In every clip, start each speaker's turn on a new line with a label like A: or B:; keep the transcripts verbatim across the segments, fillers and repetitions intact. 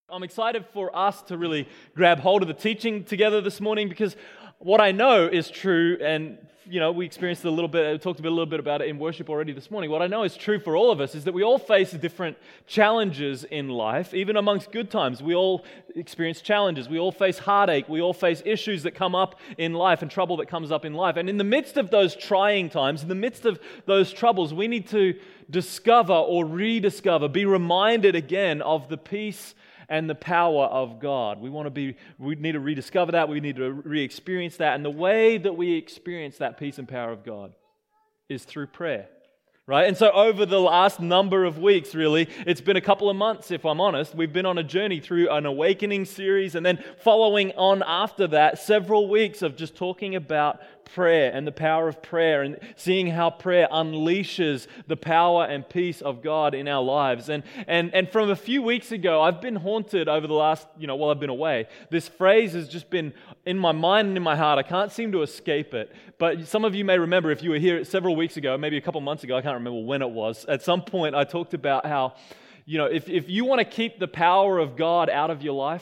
A: I'm excited for us to really grab hold of the teaching together this morning, because what I know is true, and you know, we experienced it a little bit, we talked a, bit, a little bit about it in worship already this morning. What I know is true for all of us is that we all face different challenges in life. Even amongst good times, we all experience challenges. We all face heartache. We all face issues that come up in life and trouble that comes up in life. And in the midst of those trying times, in the midst of those troubles, we need to discover or rediscover, be reminded again of the peace and the power of God. We want to be, we need to rediscover that, we need to re-experience that, and the way that we experience that peace and power of God is through prayer. Right? And so over the last number of weeks, really, it's been a couple of months, if I'm honest, we've been on a journey through an awakening series, and then following on after that, several weeks of just talking about prayer and the power of prayer and seeing how prayer unleashes the power and peace of God in our lives. And and and from a few weeks ago, I've been haunted over the last, you know, while I've been away. This phrase has just been in my mind and in my heart. I can't seem to escape it. But some of you may remember, if you were here several weeks ago, maybe a couple months ago, I can't remember when it was. At some point, I talked about how, you know, if, if you want to keep the power of God out of your life,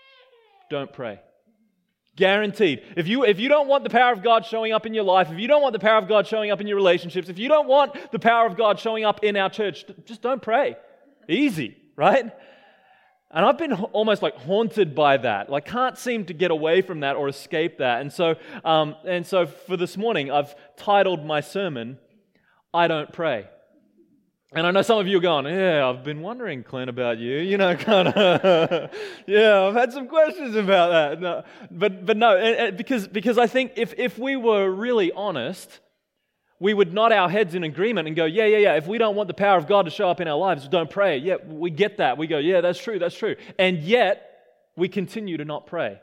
A: don't pray. Guaranteed. If you if you don't want the power of God showing up in your life, if you don't want the power of God showing up in your relationships, if you don't want the power of God showing up in our church, just don't pray. Easy, right? And I've been almost like haunted by that. Like, can't seem to get away from that or escape that. And so, um, and so for this morning, I've titled my sermon, "I Don't Pray." And I know some of you are going, yeah, I've been wondering, Clint, about you. You know, kind of, yeah, I've had some questions about that. No, but but no, because because I think if if we were really honest, we would nod our heads in agreement and go, yeah, yeah, yeah, if we don't want the power of God to show up in our lives, don't pray. Yeah, we get that. We go, yeah, that's true, that's true. And yet, we continue to not pray.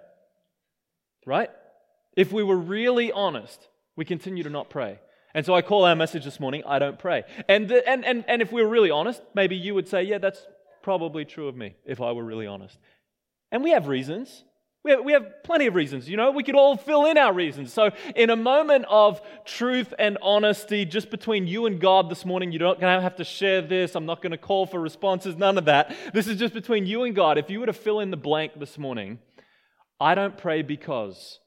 A: Right? If we were really honest, we continue to not pray. And so I call our message this morning, "I Don't Pray." And, the, and and and if we were really honest, maybe you would say, yeah, that's probably true of me, if I were really honest. And we have reasons. We have, we have plenty of reasons, you know. We could all fill in our reasons. So in a moment of truth and honesty, just between you and God this morning, you're not going to have to share this. I'm not going to call for responses, none of that. This is just between you and God. If you were to fill in the blank this morning, I don't pray because,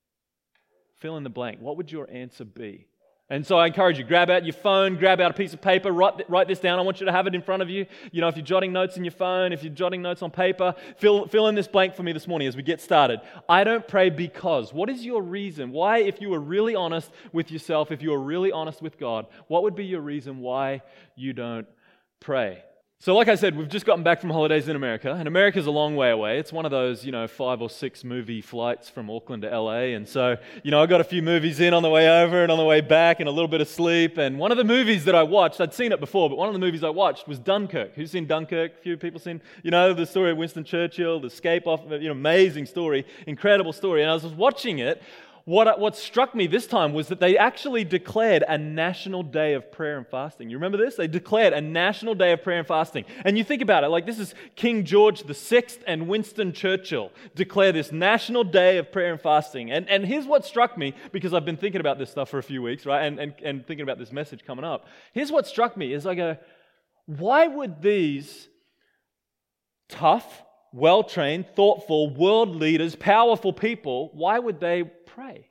A: fill in the blank, what would your answer be? And so I encourage you, grab out your phone, grab out a piece of paper, write, write this down. I want you to have it in front of you. You know, if you're jotting notes in your phone, if you're jotting notes on paper, fill, fill in this blank for me this morning as we get started. I don't pray because. What is your reason? Why, if you were really honest with yourself, if you were really honest with God, what would be your reason why you don't pray? So like I said, we've just gotten back from holidays in America, and America's a long way away. It's one of those, you know, five or six movie flights from Auckland to L A, and so, you know, I got a few movies in on the way over and on the way back and a little bit of sleep, and one of the movies that I watched, I'd seen it before, but one of the movies I watched was Dunkirk. Who's seen Dunkirk? A few people seen, you know, the story of Winston Churchill, the escape off, you know, amazing story, incredible story, and I was watching it. What, what struck me this time was that they actually declared a national day of prayer and fasting. You remember this? They declared a national day of prayer and fasting. And you think about it, like this is King George the Sixth and Winston Churchill declare this national day of prayer and fasting. And, and here's what struck me, because I've been thinking about this stuff for a few weeks, right? And, and, and thinking about this message coming up. Here's what struck me is I go, why would these tough, well-trained, thoughtful, world leaders, powerful people, why would they pray?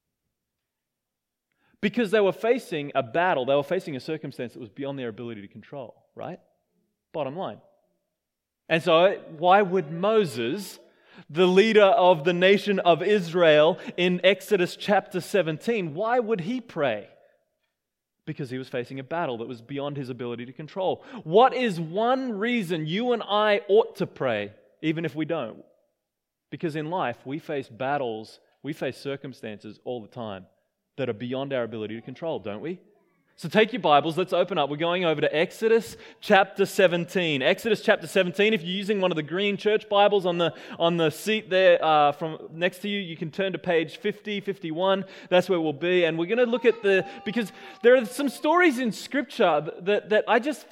A: Because they were facing a battle, they were facing a circumstance that was beyond their ability to control, right? Bottom line. And so, why would Moses, the leader of the nation of Israel in Exodus chapter seventeen, why would he pray? Because he was facing a battle that was beyond his ability to control. What is one reason you and I ought to pray, even if we don't? Because in life, we face battles, we face circumstances all the time that are beyond our ability to control, don't we? So take your Bibles, let's open up. We're going over to Exodus chapter seventeen. Exodus chapter seventeen, if you're using one of the green church Bibles on the on the seat there uh, from next to you, you can turn to page fifty, fifty-one. That's where we'll be. And we're going to look at the, because there are some stories in Scripture that, that I just feel like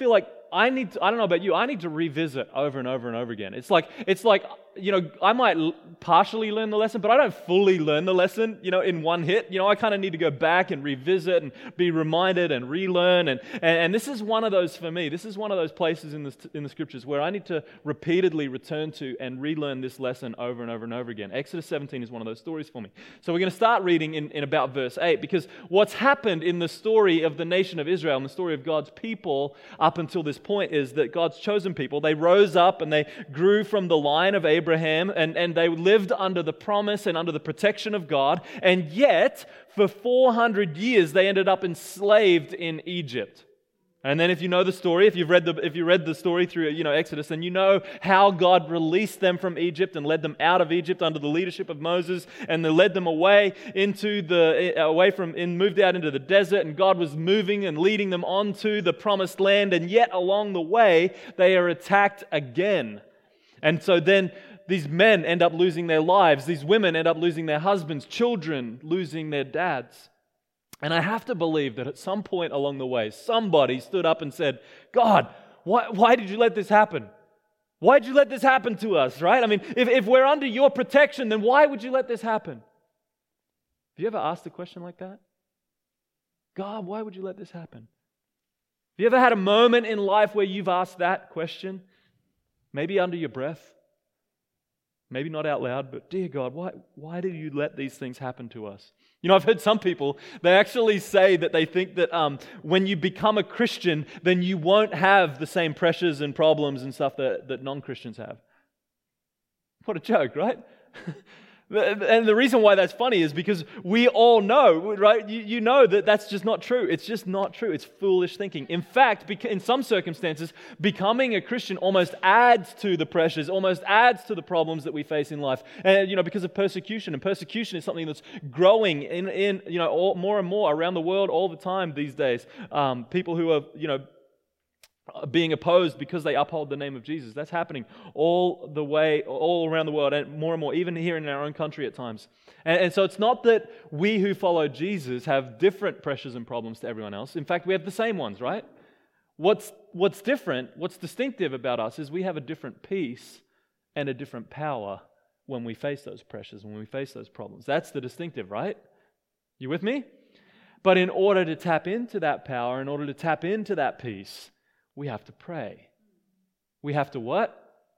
A: I need to, I don't know about you, I need to revisit over and over and over again. It's like, it's like, you know, I might l- partially learn the lesson, but I don't fully learn the lesson, you know, in one hit. You know, I kind of need to go back and revisit and be reminded and relearn. And, and, and this is one of those for me. This is one of those places in the, in the scriptures where I need to repeatedly return to and relearn this lesson over and over and over again. Exodus seventeen is one of those stories for me. So we're going to start reading in, in about verse eight, because what's happened in the story of the nation of Israel and the story of God's people up until this point is that God's chosen people, they rose up and they grew from the line of Abraham. Abraham, and, and they lived under the promise and under the protection of God, and yet for four hundred years they ended up enslaved in Egypt. And then if you know the story, if you've read the if you read the story through you know Exodus, then you know how God released them from Egypt and led them out of Egypt under the leadership of Moses, and they led them away into the away from and moved out into the desert, and God was moving and leading them onto the promised land, and yet along the way they are attacked again. And so then these men end up losing their lives. These women end up losing their husbands, children losing their dads. And I have to believe that at some point along the way, somebody stood up and said, God, why, why did you let this happen? Why did you let this happen to us, right? I mean, if, if we're under your protection, then why would you let this happen? Have you ever asked a question like that? God, why would you let this happen? Have you ever had a moment in life where you've asked that question? Maybe under your breath. Maybe not out loud, but dear God, why, why do you let these things happen to us? You know, I've heard some people, they actually say that they think that um, when you become a Christian, then you won't have the same pressures and problems and stuff that, that non-Christians have. What a joke, right? And the reason why that's funny is because we all know, right? You, you know that that's just not true. It's just not true. It's foolish thinking. In fact, in some circumstances, becoming a Christian almost adds to the pressures, almost adds to the problems that we face in life. And, you know, because of persecution. And persecution is something that's growing in, in you know, all, more and more around the world all the time these days. Um, people who are, you know, being opposed because they uphold the name of Jesus. That's happening all the way, all around the world, and more and more, even here in our own country at times. And, and so it's not that we who follow Jesus have different pressures and problems to everyone else. In fact, we have the same ones, right? What's, what's different, what's distinctive about us is we have a different peace and a different power when we face those pressures, when we face those problems. That's the distinctive, right? You with me? But in order to tap into that power, in order to tap into that peace, we have to pray. We have to what?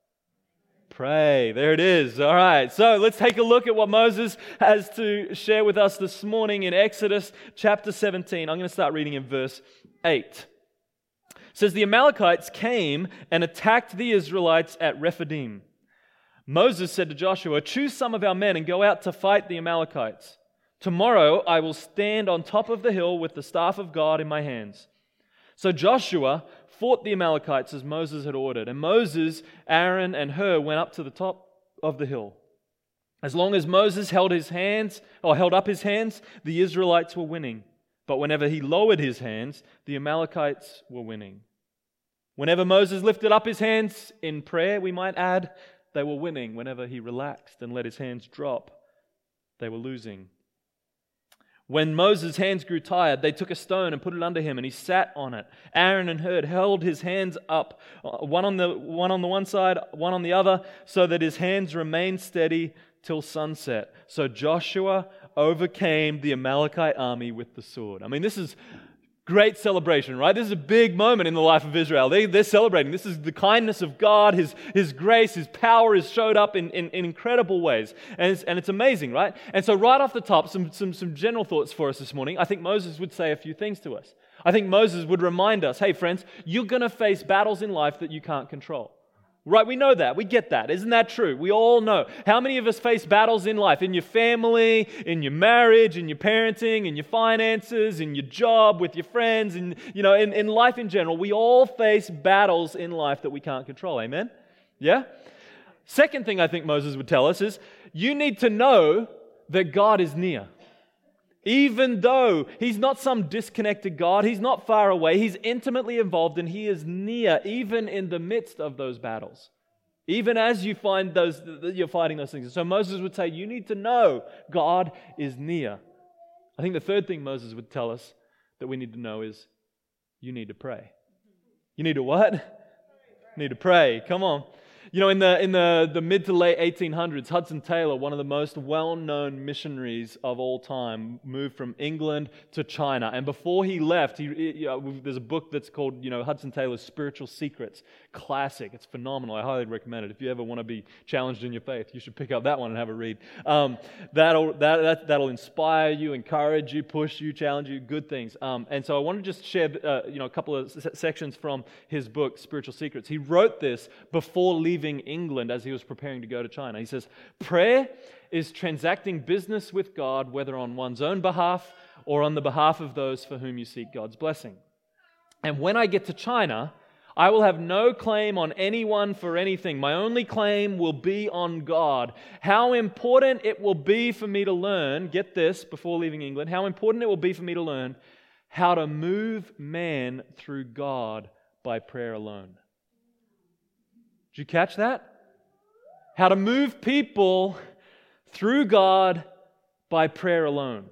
A: Pray. There it is. All right. So let's take a look at what Moses has to share with us this morning in Exodus chapter seventeen. I'm going to start reading in verse eight. It says, the Amalekites came and attacked the Israelites at Rephidim. Moses said to Joshua, choose some of our men and go out to fight the Amalekites. Tomorrow I will stand on top of the hill with the staff of God in my hands. So Joshua fought the Amalekites as Moses had ordered, and Moses, Aaron, and Hur went up to the top of the hill. As long as Moses held his hands, or held up his hands, the Israelites were winning. But whenever he lowered his hands, the Amalekites were winning. Whenever Moses lifted up his hands in prayer, we might add, they were winning. Whenever he relaxed and let his hands drop, they were losing. When Moses' hands grew tired, they took a stone and put it under him, and he sat on it. Aaron and Hur held his hands up, one on the one on the one side, one on the other, so that his hands remained steady till sunset. So Joshua overcame the Amalekite army with the sword. I mean, this is great celebration, right? This is a big moment in the life of Israel. They, they're celebrating. This is the kindness of God, His, His grace, His power has showed up in, in, in incredible ways. And it's, and it's amazing, right? And so right off the top, some, some, some general thoughts for us this morning. I think Moses would say a few things to us. I think Moses would remind us, hey friends, you're going to face battles in life that you can't control. Right, we know that. We get that. Isn't that true? We all know. How many of us face battles in life? In your family, in your marriage, in your parenting, in your finances, in your job, with your friends, and you know, in, in life in general. We all face battles in life that we can't control. Amen? Yeah? Second thing I think Moses would tell us is, you need to know that God is near. Even though He's not some disconnected God, He's not far away, He's intimately involved and He is near, even in the midst of those battles. Even as you find those, you're fighting those things. So Moses would say, you need to know God is near. I think the third thing Moses would tell us that we need to know is, you need to pray. You need to what? Need to pray. Come on. You know, in the in the, the mid to late eighteen hundreds, Hudson Taylor, one of the most well-known missionaries of all time, moved from England to China. And before he left, he, you know, there's a book that's called, you know, Hudson Taylor's Spiritual Secrets. Classic. It's phenomenal. I highly recommend it. If you ever want to be challenged in your faith, you should pick up that one and have a read. Um, that'll that, that that'll inspire you, encourage you, push you, challenge you. Good things. Um, and so I want to just share, uh, you know, a couple of s- sections from his book, Spiritual Secrets. He wrote this before leaving England as he was preparing to go to China. He says, prayer is transacting business with God, whether on one's own behalf or on the behalf of those for whom you seek God's blessing. And when I get to China, I will have no claim on anyone for anything. My only claim will be on God. How important it will be for me to learn, get this before leaving England, how important it will be for me to learn how to move man through God by prayer alone. Did you catch that? How to move people through God by prayer alone.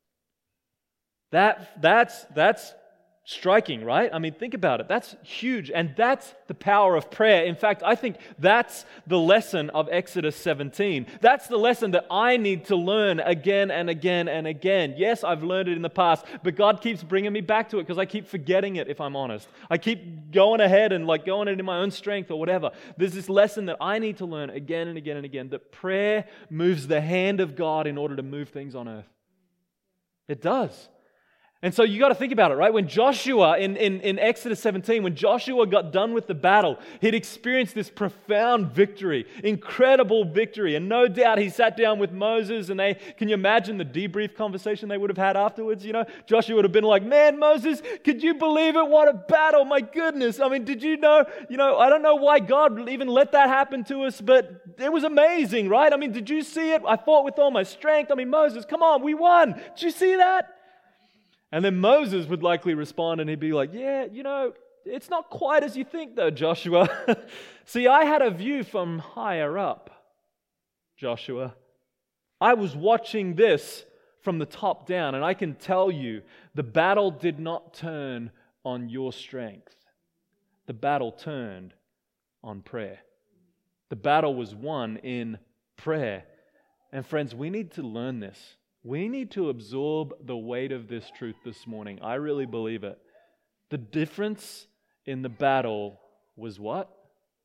A: That, that's, that's striking, right? I mean, think about it. That's huge. And that's the power of prayer. In fact, I think that's the lesson of Exodus seventeen. That's the lesson that I need to learn again and again and again. Yes, I've learned it in the past, but God keeps bringing me back to it because I keep forgetting it, if I'm honest. I keep going ahead and like going it in my own strength or whatever. There's this lesson that I need to learn again and again and again, that prayer moves the hand of God in order to move things on earth. It does. And so you got to think about it, right? When Joshua, in, in, in Exodus seventeen, when Joshua got done with the battle, he'd experienced this profound victory, incredible victory. And no doubt he sat down with Moses and they, can you imagine the debrief conversation they would have had afterwards? You know, Joshua would have been like, man, Moses, could you believe it? What a battle, my goodness. I mean, did you know, you know, I don't know why God even let that happen to us, but it was amazing, right? I mean, did you see it? I fought with all my strength. I mean, Moses, come on, we won. Did you see that? And then Moses would likely respond and he'd be like, yeah, you know, it's not quite as you think though, Joshua. See, I had a view from higher up, Joshua. I was watching this from the top down, and I can tell you the battle did not turn on your strength. The battle turned on prayer. The battle was won in prayer. And friends, we need to learn this. We need to absorb the weight of this truth this morning. I really believe it. The difference in the battle was what?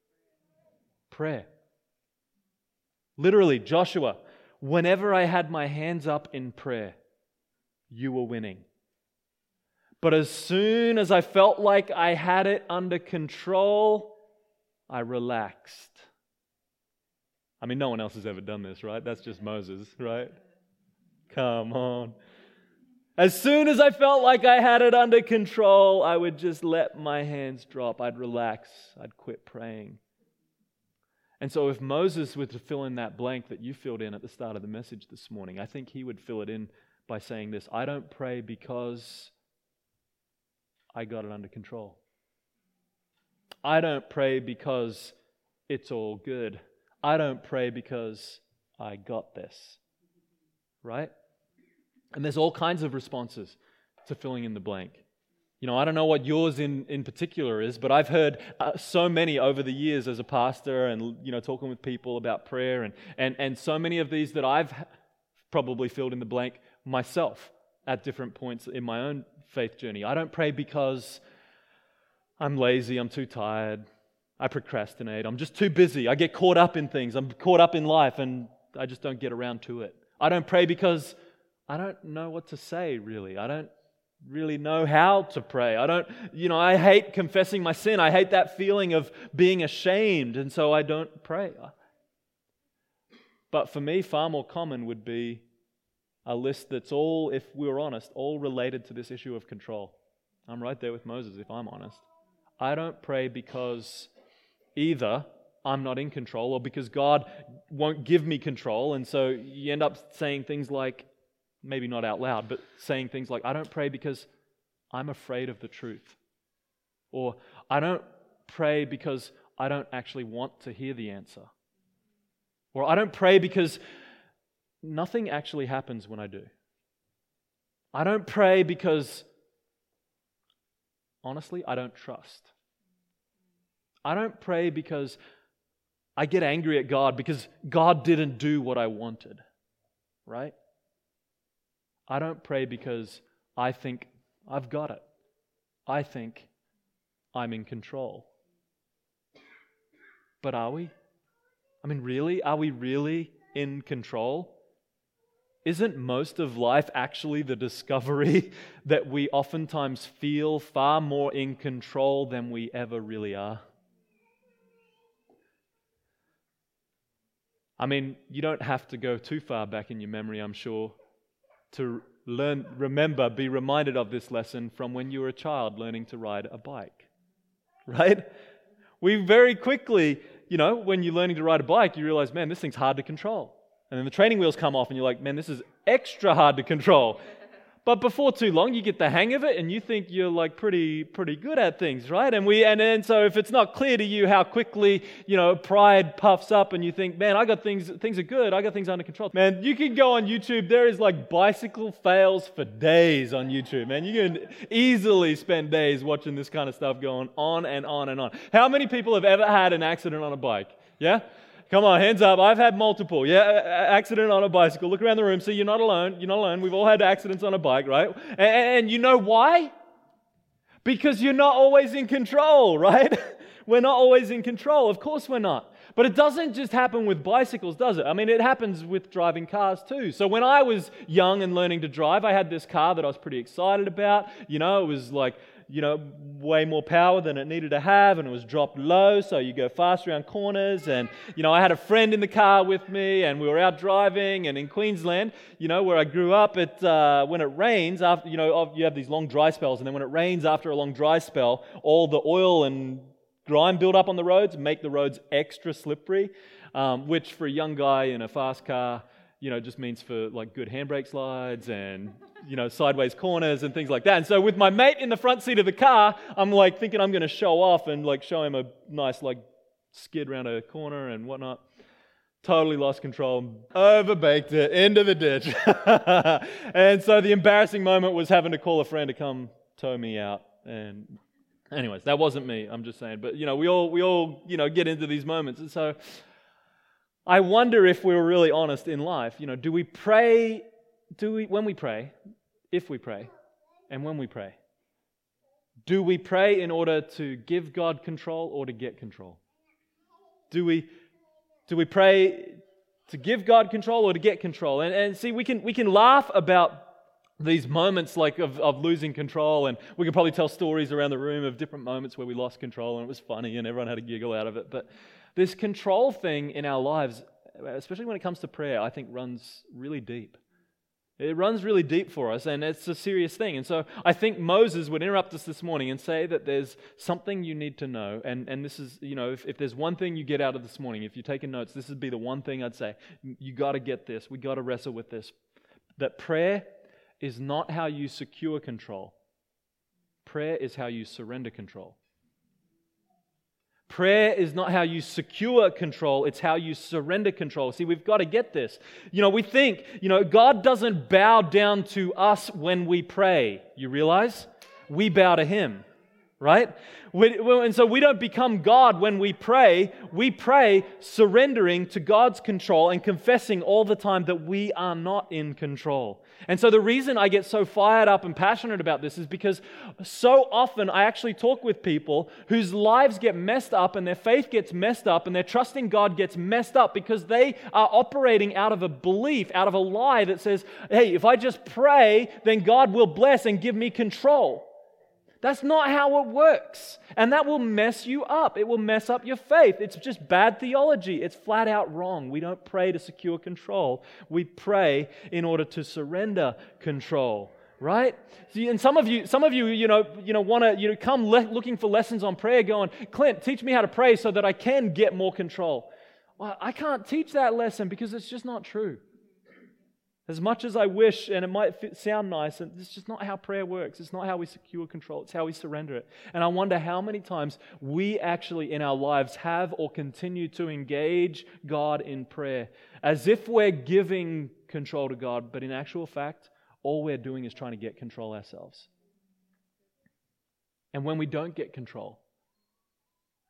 A: Prayer. Literally, Joshua, whenever I had my hands up in prayer, you were winning. But as soon as I felt like I had it under control, I relaxed. I mean, no one else has ever done this, right? That's just Moses, right? Come on. As soon as I felt like I had it under control, I would just let my hands drop. I'd relax. I'd quit praying. And so if Moses were to fill in that blank that you filled in at the start of the message this morning, I think he would fill it in by saying this: I don't pray because I got it under control. I don't pray because it's all good. I don't pray because I got this. Right? And there's all kinds of responses to filling in the blank. You know, I don't know what yours in, in particular is, but I've heard uh, so many over the years as a pastor and, you know, talking with people about prayer, and, and, and so many of these that I've probably filled in the blank myself at different points in my own faith journey. I don't pray because I'm lazy, I'm too tired, I procrastinate, I'm just too busy, I get caught up in things, I'm caught up in life and I just don't get around to it. I don't pray because I don't know what to say, really. I don't really know how to pray. I don't, you know, I hate confessing my sin. I hate that feeling of being ashamed, and so I don't pray. But for me, far more common would be a list that's all, if we were honest, all related to this issue of control. I'm right there with Moses, if I'm honest. I don't pray because either I'm not in control, or because God won't give me control. And so you end up saying things like, maybe not out loud, but saying things like, I don't pray because I'm afraid of the truth. Or I don't pray because I don't actually want to hear the answer. Or I don't pray because nothing actually happens when I do. I don't pray because, honestly, I don't trust. I don't pray because I get angry at God because God didn't do what I wanted, right? I don't pray because I think I've got it. I think I'm in control. But are we? I mean, really? Are we really in control? Isn't most of life actually the discovery that we oftentimes feel far more in control than we ever really are? I mean, you don't have to go too far back in your memory, I'm sure, to learn, remember, be reminded of this lesson from when you were a child learning to ride a bike, right? We very quickly, you know, when you're learning to ride a bike, you realize, man, this thing's hard to control. And then the training wheels come off and you're like, man, this is extra hard to control. But before too long, you get the hang of it and you think you're like pretty pretty good at things, right? And we and then so if it's not clear to you how quickly, you know, pride puffs up and you think, man, I got things, things are good, I got things under control. Man, you can go on YouTube, there is like bicycle fails for days on YouTube, man. You can easily spend days watching this kind of stuff going on and on and on. How many people have ever had an accident on a bike? Yeah? Come on, hands up. I've had multiple. Yeah, accident on a bicycle. Look around the room. See, you're not alone. You're not alone. We've all had accidents on a bike, right? And, and you know why? Because you're not always in control, right? We're not always in control. Of course we're not. But it doesn't just happen with bicycles, does it? I mean, it happens with driving cars too. So when I was young and learning to drive, I had this car that I was pretty excited about. You know, it was like, you know, way more power than it needed to have, and it was dropped low, so you go fast around corners. And, you know, I had a friend in the car with me, and we were out driving, and in Queensland, you know, where I grew up, it uh, when it rains, after, you know, you have these long dry spells, and then when it rains after a long dry spell, all the oil and grime build up on the roads, make the roads extra slippery, um, which for a young guy in a fast car, you know, just means for like good handbrake slides and, you know, sideways corners and things like that. And so with my mate in the front seat of the car, I'm like thinking I'm going to show off and like show him a nice like skid around a corner and whatnot. Totally lost control, overbaked it, into the ditch. And so the embarrassing moment was having to call a friend to come tow me out. And anyways, that wasn't me, I'm just saying. But, you know, we all, we all, you know, get into these moments. And so I wonder if we were really honest in life. You know, do we pray, do we, when we pray, if we pray, and when we pray, do we pray in order to give God control or to get control? Do we, do we pray to give God control or to get control? And, and see, we can, we can laugh about these moments like of, of losing control, and we could probably tell stories around the room of different moments where we lost control and it was funny and everyone had a giggle out of it. But this control thing in our lives, especially when it comes to prayer, I think runs really deep. It runs really deep for us, and it's a serious thing. And so I think Moses would interrupt us this morning and say that there's something you need to know. And, and this is, you know, if, if there's one thing you get out of this morning, if you're taking notes, this would be the one thing I'd say. You got to get this. We got to wrestle with this. That prayer is not how you secure control. Prayer is how you surrender control. Prayer is not how you secure control, it's how you surrender control. See, we've got to get this. You know, we think, you know, God doesn't bow down to us when we pray. You realize? We bow to Him, right? We, and so we don't become God when we pray. We pray surrendering to God's control and confessing all the time that we are not in control. And so the reason I get so fired up and passionate about this is because so often I actually talk with people whose lives get messed up and their faith gets messed up and their trust in God gets messed up because they are operating out of a belief, out of a lie that says, hey, if I just pray, then God will bless and give me control. That's not how it works. And that will mess you up. It will mess up your faith. It's just bad theology. It's flat out wrong. We don't pray to secure control. We pray in order to surrender control, right? See, and some of you, some of you, you know, you know, want to, you know, come le- looking for lessons on prayer, going, Clint, teach me how to pray so that I can get more control. Well, I can't teach that lesson because it's just not true. As much as I wish, and it might fit, sound nice, and it's just not how prayer works. It's not how we secure control. It's how we surrender it. And I wonder how many times we actually in our lives have or continue to engage God in prayer as if we're giving control to God, but in actual fact, all we're doing is trying to get control ourselves. And when we don't get control,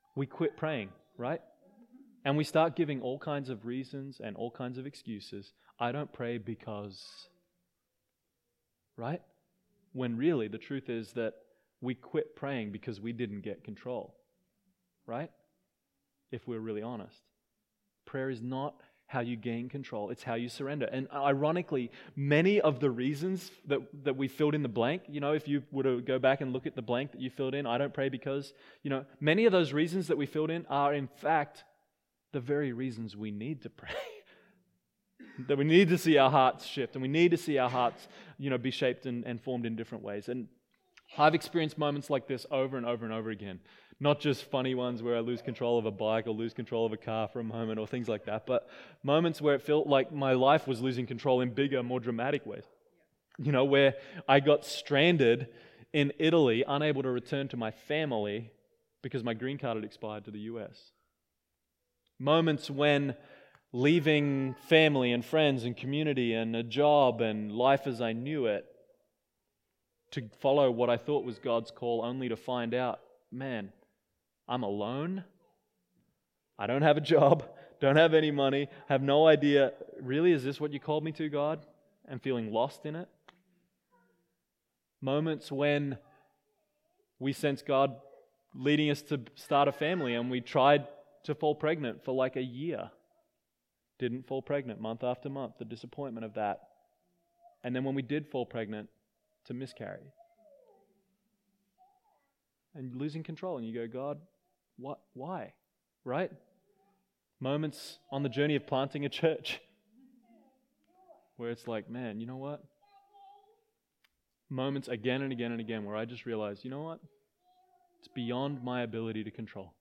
A: we quit praying, right? And we start giving all kinds of reasons and all kinds of excuses. I don't pray because, right? When really the truth is that we quit praying because we didn't get control, right? If we're really honest. Prayer is not how you gain control, it's how you surrender. And ironically, many of the reasons that, that we filled in the blank, you know, if you were to go back and look at the blank that you filled in, I don't pray because, you know, many of those reasons that we filled in are in fact the very reasons we need to pray. That we need to see our hearts shift, and we need to see our hearts, you know, be shaped and, and formed in different ways. And I've experienced moments like this over and over and over again. Not just funny ones where I lose control of a bike or lose control of a car for a moment or things like that, but moments where it felt like my life was losing control in bigger, more dramatic ways. You know, where I got stranded in Italy, unable to return to my family because my green card had expired to the U S. Moments when leaving family and friends and community and a job and life as I knew it to follow what I thought was God's call, only to find out, man, I'm alone. I don't have a job, don't have any money, have no idea. Really, is this what you called me to, God? And feeling lost in it. Moments when we sense God leading us to start a family and we tried to fall pregnant for like a year. Didn't fall pregnant month after month, the disappointment of that. And then when we did fall pregnant, to miscarry. And losing control, and you go, God, what? Why? Right? Moments on the journey of planting a church where it's like, man, you know what? Moments again and again and again where I just realize, you know what? It's beyond my ability to control.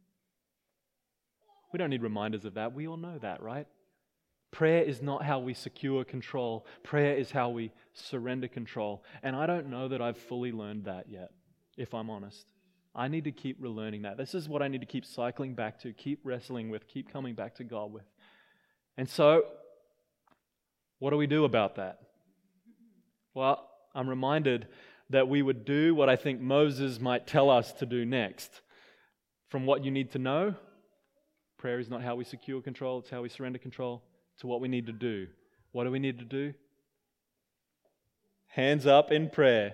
A: We don't need reminders of that. We all know that, right? Prayer is not how we secure control. Prayer is how we surrender control. And I don't know that I've fully learned that yet, if I'm honest. I need to keep relearning that. This is what I need to keep cycling back to, keep wrestling with, keep coming back to God with. And so, what do we do about that? Well, I'm reminded that we would do what I think Moses might tell us to do next. From what you need to know, prayer is not how we secure control, it's how we surrender control, to what we need to do. What do we need to do? Hands up in prayer.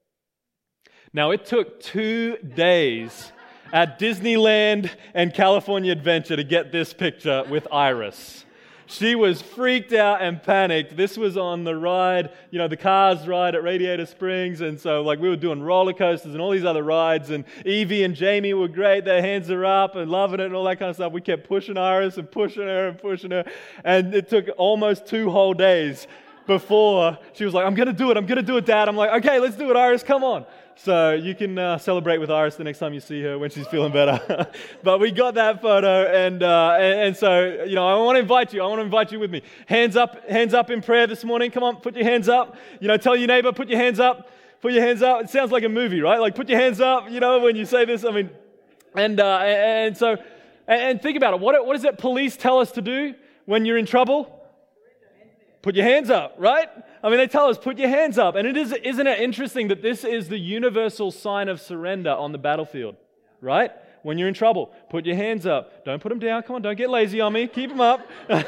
A: Now, it took two days at Disneyland and California Adventure to get this picture with Iris. She was freaked out and panicked. This was on the ride, you know, the Cars ride at Radiator Springs. And so, like, we were doing roller coasters and all these other rides. And Evie and Jamie were great. Their hands are up and loving it and all that kind of stuff. We kept pushing Iris and pushing her and pushing her. And it took almost two whole days before she was like, I'm going to do it. I'm going to do it, Dad. I'm like, okay, let's do it, Iris. Come on. So you can uh, celebrate with Iris the next time you see her when she's feeling better. But we got that photo, and, uh, and and so you know, I want to invite you. I want to invite you with me. Hands up, hands up in prayer this morning. Come on, put your hands up. You know, tell your neighbor, put your hands up. Put your hands up. It sounds like a movie, right? Like, put your hands up. You know, when you say this, I mean, and uh, and so and, and think about it. What what does that police tell us to do when you're in trouble? Put your hands up, right? I mean, they tell us, put your hands up. And it is, isn't it interesting that this is the universal sign of surrender on the battlefield, right? When you're in trouble, put your hands up. Don't put them down. Come on, don't get lazy on me. Keep them up.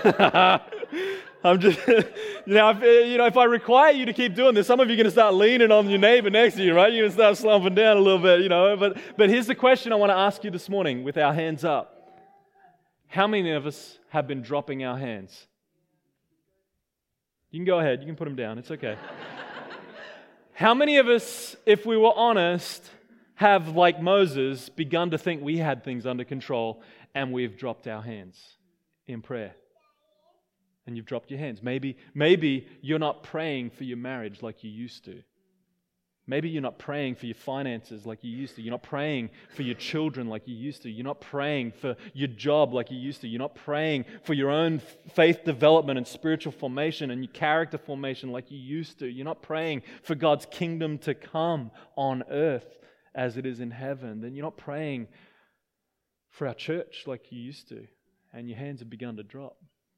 A: I'm just, you know, if, you know, if I require you to keep doing this, some of you are going to start leaning on your neighbor next to you, right? You're going to start slumping down a little bit, you know. But, but here's the question I want to ask you this morning with our hands up. How many of us have been dropping our hands? You can go ahead. You can put them down. It's okay. How many of us, if we were honest, have, like Moses, begun to think we had things under control and we've dropped our hands in prayer? And you've dropped your hands. Maybe, maybe you're not praying for your marriage like you used to. Maybe you're not praying for your finances like you used to. You're not praying for your children like you used to. You're not praying for your job like you used to. You're not praying for your own faith development and spiritual formation and your character formation like you used to. You're not praying for God's kingdom to come on earth as it is in heaven. Then you're not praying for our church like you used to. And your hands have begun to drop.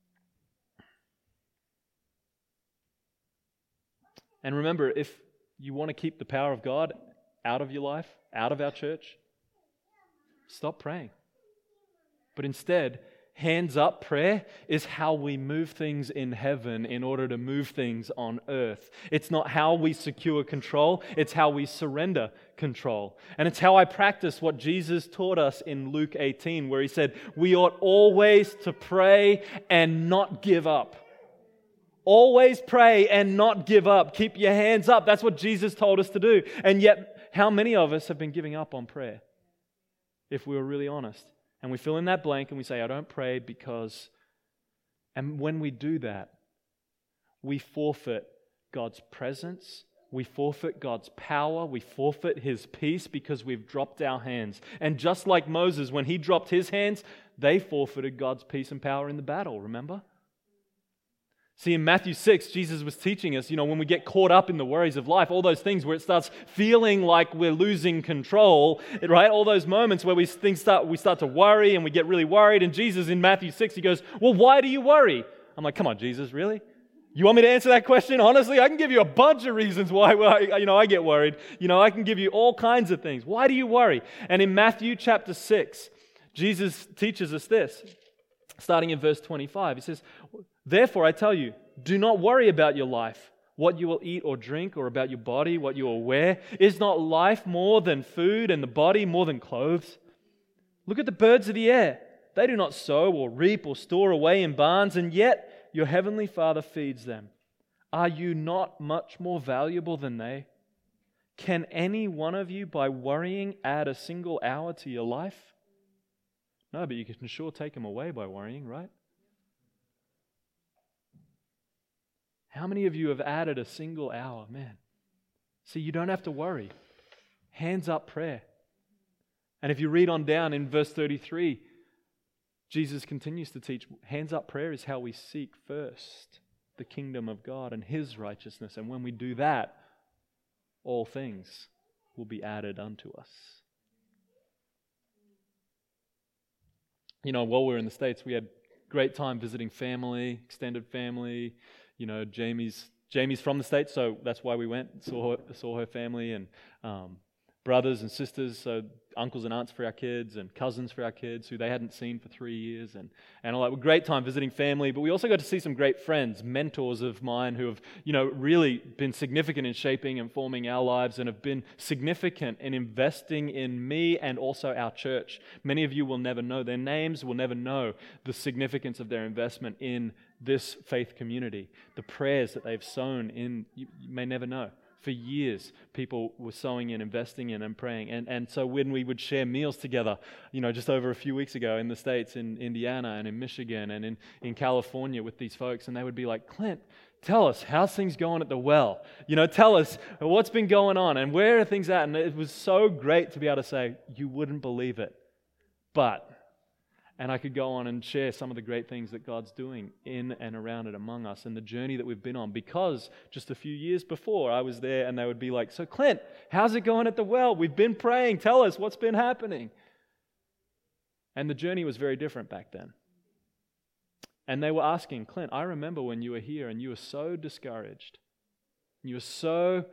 A: And remember, if you want to keep the power of God out of your life, out of our church, stop praying. But instead, hands up prayer is how we move things in heaven in order to move things on earth. It's not how we secure control, it's how we surrender control. And it's how I practice what Jesus taught us in Luke eighteen, where he said, we ought always to pray and not give up. Always pray and not give up. Keep your hands up. That's what Jesus told us to do. And yet, how many of us have been giving up on prayer? If we were really honest. And we fill in that blank and we say, I don't pray because... And when we do that, we forfeit God's presence, we forfeit God's power, we forfeit His peace because we've dropped our hands. And just like Moses, when he dropped his hands, they forfeited God's peace and power in the battle, remember? See, in Matthew six, Jesus was teaching us, you know, when we get caught up in the worries of life, all those things where it starts feeling like we're losing control, right? All those moments where we things start, we start to worry and we get really worried. And Jesus in Matthew six, he goes, well, why do you worry? I'm like, come on, Jesus, really? You want me to answer that question? Honestly, I can give you a bunch of reasons why, you know, I get worried. You know, I can give you all kinds of things. Why do you worry? And in Matthew chapter six, Jesus teaches us this, starting in verse twenty-five. He says, therefore, I tell you, do not worry about your life, what you will eat or drink, or about your body, what you will wear. Is not life more than food, and the body more than clothes? Look at the birds of the air. They do not sow or reap or store away in barns, and yet your heavenly Father feeds them. Are you not much more valuable than they? Can any one of you, by worrying, add a single hour to your life? No, but you can sure take them away by worrying, right? How many of you have added a single hour? Man, see, you don't have to worry. Hands up prayer. And if you read on down in verse thirty-three, Jesus continues to teach, hands up prayer is how we seek first the kingdom of God and His righteousness. And when we do that, all things will be added unto us. You know, while we were in the States, we had great time visiting family, extended family. You know, Jamie's Jamie's from the States, so that's why we went, saw her, saw her family, and um, brothers and sisters, so uncles and aunts for our kids, and cousins for our kids who they hadn't seen for three years, and, and all that. Great time visiting family, but we also got to see some great friends, mentors of mine who have, you know, really been significant in shaping and forming our lives and have been significant in investing in me and also our church. Many of you will never know their names, will never know the significance of their investment in this faith community. The prayers that they've sown in, you, you may never know. For years, people were sowing in, investing in, and praying. And and so when we would share meals together, you know, just over a few weeks ago in the States, in Indiana and in Michigan and in, in California with these folks, and they would be like, Clint, tell us, how's things going at the well? You know, tell us what's been going on and where are things at? And it was so great to be able to say, you wouldn't believe it. But... And I could go on and share some of the great things that God's doing in and around and among us and the journey that we've been on. Because just a few years before, I was there and they would be like, so Clint, how's it going at the well? We've been praying. Tell us what's been happening. And the journey was very different back then. And they were asking, Clint, I remember when you were here and you were so discouraged. You were so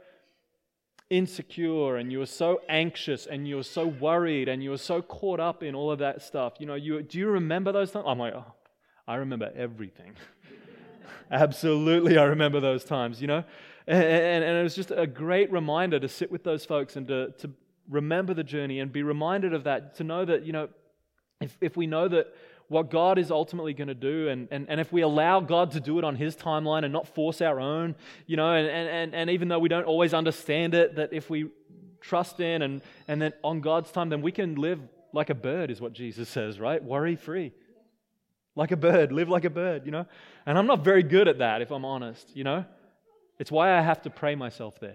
A: insecure and you were so anxious and you were so worried and you were so caught up in all of that stuff. You know, you do you remember those times? I'm like, oh, I remember everything. Absolutely, I remember those times, you know. And, and, and it was just a great reminder to sit with those folks and to, to remember the journey and be reminded of that, to know that, you know, if, if we know that what God is ultimately going to do, and, and, and if we allow God to do it on His timeline and not force our own, you know, and, and, and even though we don't always understand it, that if we trust in and, and then on God's time, then we can live like a bird, is what Jesus says, right? Worry-free. Like a bird, live like a bird, you know? And I'm not very good at that, if I'm honest, you know? It's why I have to pray myself there.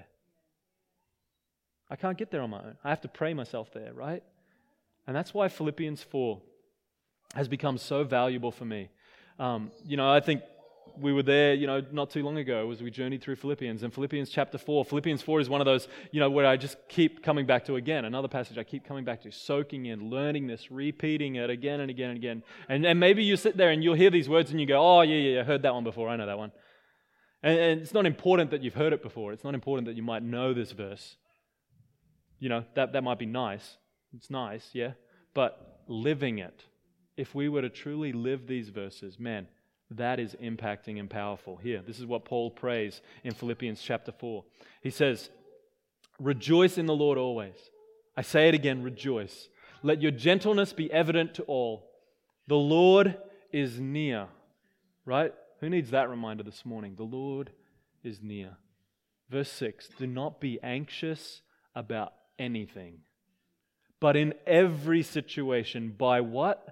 A: I can't get there on my own. I have to pray myself there, right? And that's why Philippians four has become so valuable for me. Um, you know, I think we were there, you know, not too long ago as we journeyed through Philippians. And Philippians chapter four, Philippians four is one of those, you know, where I just keep coming back to again. Another passage I keep coming back to, soaking in, learning this, repeating it again and again and again. And, and maybe you sit there and you'll hear these words and you go, oh, yeah, yeah, I heard that one before. I know that one. And, and it's not important that you've heard it before. It's not important that you might know this verse. You know, that, that might be nice. It's nice, yeah. but living it. If we were to truly live these verses, man, that is impacting and powerful. Here, this is what Paul prays in Philippians chapter four. He says, rejoice in the Lord always. I say it again, rejoice. Let your gentleness be evident to all. The Lord is near. Right? Who needs that reminder this morning? The Lord is near. Verse six, do not be anxious about anything, but in every situation, by what?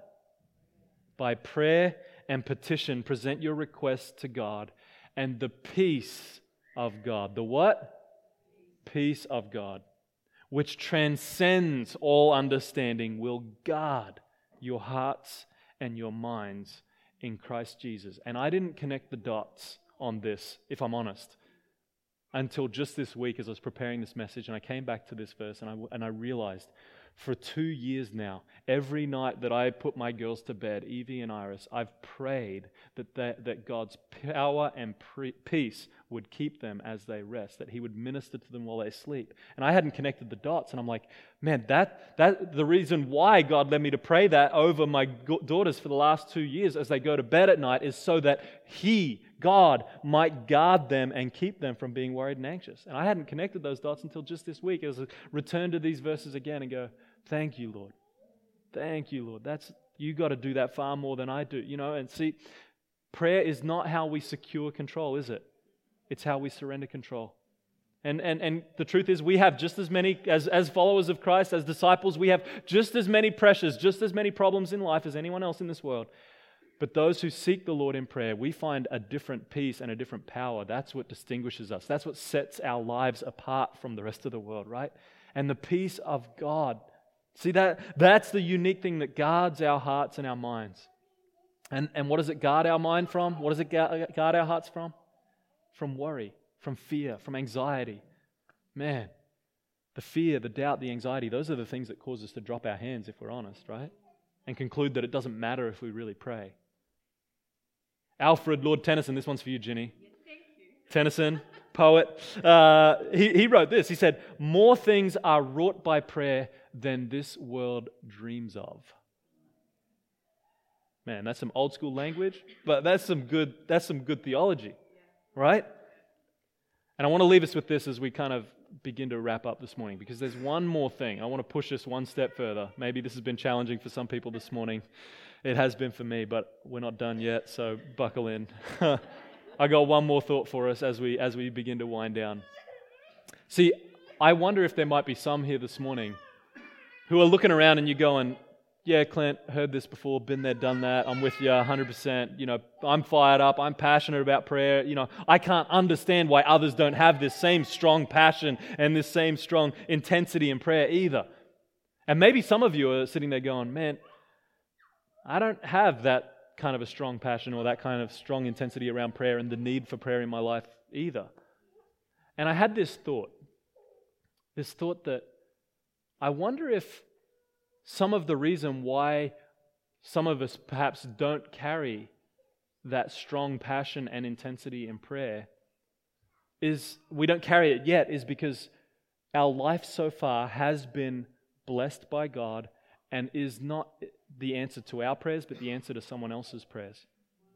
A: By prayer and petition, present your requests to God, and the peace of God. The what? Peace of God, which transcends all understanding, will guard your hearts and your minds in Christ Jesus. And I didn't connect the dots on this, if I'm honest, until just this week as I was preparing this message, and I came back to this verse and I, and I realized for two years now, every night that I put my girls to bed, Evie and Iris, I've prayed that that, that God's power and pre- peace would keep them as they rest, that He would minister to them while they sleep. And I hadn't connected the dots, and I'm like, man, that that the reason why God led me to pray that over my go- daughters for the last two years as they go to bed at night is so that He, God, might guard them and keep them from being worried and anxious. And I hadn't connected those dots until just this week as I return to these verses again and go, thank you, Lord. Thank you, Lord. That's you got to do that far more than I do. You know, and see, prayer is not how we secure control, is it? It's how we surrender control. And and and the truth is we have just as many, as, as followers of Christ, as disciples, we have just as many pressures, just as many problems in life as anyone else in this world. But those who seek the Lord in prayer, we find a different peace and a different power. That's what distinguishes us. That's what sets our lives apart from the rest of the world, right? And the peace of God. See, that that's the unique thing that guards our hearts and our minds. And, and what does it guard our mind from? What does it guard our hearts from? From worry, from fear, from anxiety. Man, the fear, the doubt, the anxiety, those are the things that cause us to drop our hands if we're honest, right? And conclude that it doesn't matter if we really pray. Alfred Lord Tennyson, this one's for you, Ginny.
B: Yes, thank you.
A: Tennyson, poet. Uh, he, he wrote this. He said, more things are wrought by prayer than this world dreams of. Man, that's some old school language, but that's some good, that's some good theology, right? And I want to leave us with this as we kind of begin to wrap up this morning, because there's one more thing. I want to push this one step further. Maybe this has been challenging for some people this morning. It has been for me, but we're not done yet, so buckle in. I got one more thought for us as we as we begin to wind down. See, I wonder if there might be some here this morning who are looking around and you're going, yeah, Clint, heard this before, been there, done that, I'm with you one hundred percent, you know, I'm fired up, I'm passionate about prayer, you know, I can't understand why others don't have this same strong passion and this same strong intensity in prayer either. And maybe some of you are sitting there going, man, I don't have that kind of a strong passion or that kind of strong intensity around prayer and the need for prayer in my life either. And I had this thought, this thought that I wonder if some of the reason why some of us perhaps don't carry that strong passion and intensity in prayer is, we don't carry it yet, is because our life so far has been blessed by God and is not the answer to our prayers, but the answer to someone else's prayers.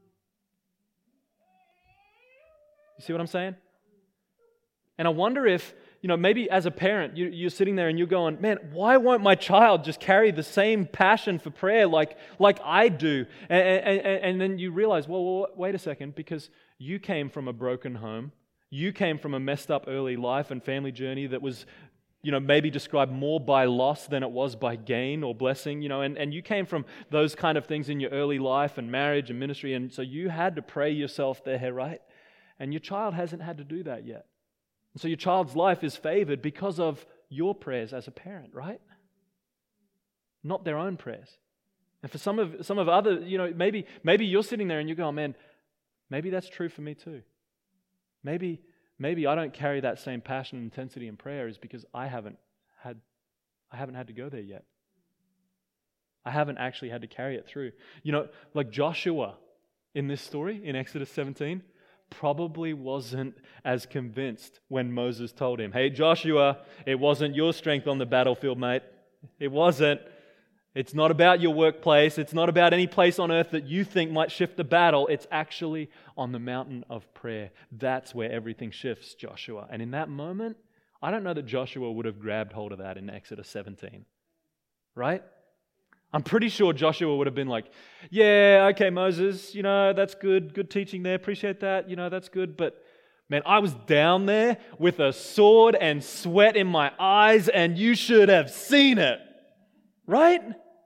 A: You see what I'm saying? And I wonder if, you know, maybe as a parent, you, you're sitting there and you're going, man, why won't my child just carry the same passion for prayer like, like I do? And, and, and then you realize, well, well, wait a second, because you came from a broken home. You came from a messed up early life and family journey that was, you know, maybe described more by loss than it was by gain or blessing, you know, and, and you came from those kind of things in your early life and marriage and ministry, and so you had to pray yourself there, right? And your child hasn't had to do that yet. And so your child's life is favored because of your prayers as a parent, right? Not their own prayers. And for some of some of other, you know, maybe maybe you're sitting there and you're going, man, maybe that's true for me too. Maybe maybe I don't carry that same passion and intensity in prayer is because I haven't had I haven't had to go there yet. I haven't actually had to carry it through. You know, like Joshua in this story in Exodus seventeen probably wasn't as convinced when Moses told him, hey, Joshua, it wasn't your strength on the battlefield, mate. It wasn't. It's not about your workplace. It's not about any place on earth that you think might shift the battle. It's actually on the mountain of prayer. That's where everything shifts, Joshua. And in that moment, I don't know that Joshua would have grabbed hold of that in Exodus seventeen. Right? I'm pretty sure Joshua would have been like, yeah, okay, Moses, you know, that's good. Good teaching there. Appreciate that. You know, that's good. But man, I was down there with a sword and sweat in my eyes, and you should have seen it. Right?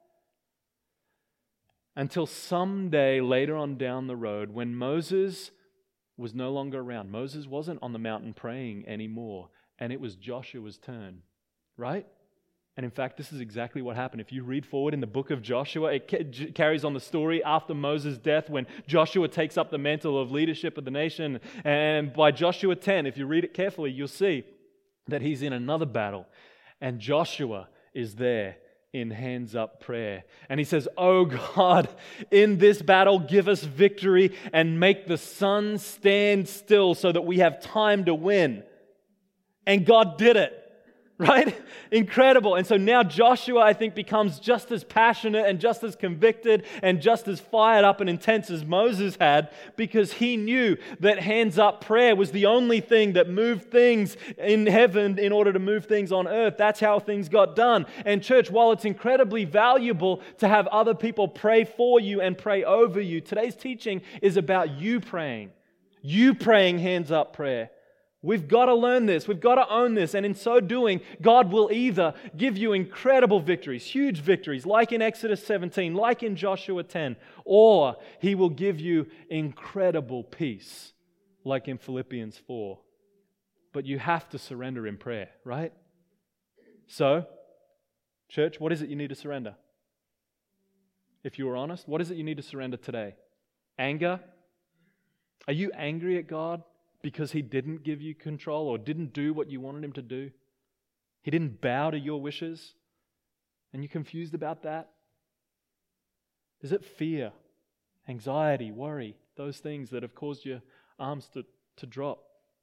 A: Until someday later on down the road, when Moses was no longer around. Moses wasn't on the mountain praying anymore, and it was Joshua's turn. Right? And in fact, this is exactly what happened. If you read forward in the book of Joshua, it ca- carries on the story after Moses' death when Joshua takes up the mantle of leadership of the nation. And by Joshua ten, if you read it carefully, you'll see that he's in another battle. And Joshua is there in hands up prayer. And he says, "Oh God, in this battle, give us victory and make the sun stand still so that we have time to win." And God did it. Right? Incredible. And so now Joshua, I think, becomes just as passionate and just as convicted and just as fired up and intense as Moses had, because he knew that hands up prayer was the only thing that moved things in heaven in order to move things on earth. That's how things got done. And church, while it's incredibly valuable to have other people pray for you and pray over you, today's teaching is about you praying. You praying hands up prayer. We've got to learn this. We've got to own this. And in so doing, God will either give you incredible victories, huge victories, like in Exodus seventeen, like in Joshua ten, or He will give you incredible peace, like in Philippians four. But you have to surrender in prayer, right? So, church, what is it you need to surrender? If you were honest, what is it you need to surrender today? Anger? Are you angry at God because He didn't give you control or didn't do what you wanted Him to do? He didn't bow to your wishes? And you're confused about that? Is it fear, anxiety, worry, those things that have caused your arms to, to drop?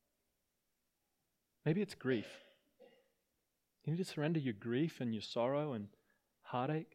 A: Maybe it's grief. You need to surrender your grief and your sorrow and heartache?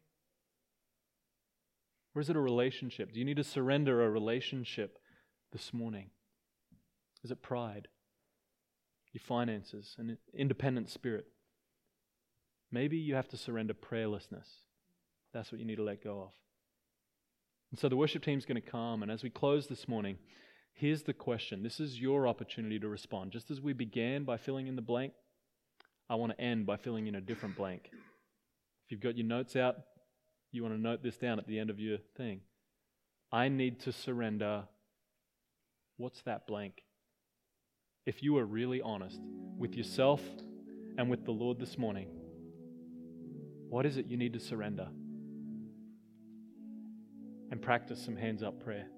A: Or is it a relationship? Do you need to surrender a relationship this morning? Is it pride? Your finances? An independent spirit? Maybe you have to surrender prayerlessness. That's what you need to let go of. And so the worship team's going to come, and as we close this morning, here's the question. This is your opportunity to respond. Just as we began by filling in the blank, I want to end by filling in a different blank. If you've got your notes out, you want to note this down at the end of your thing. I need to surrender. What's that blank? If you are really honest with yourself and with the Lord this morning, what is it you need to surrender? And practice some hands up prayer.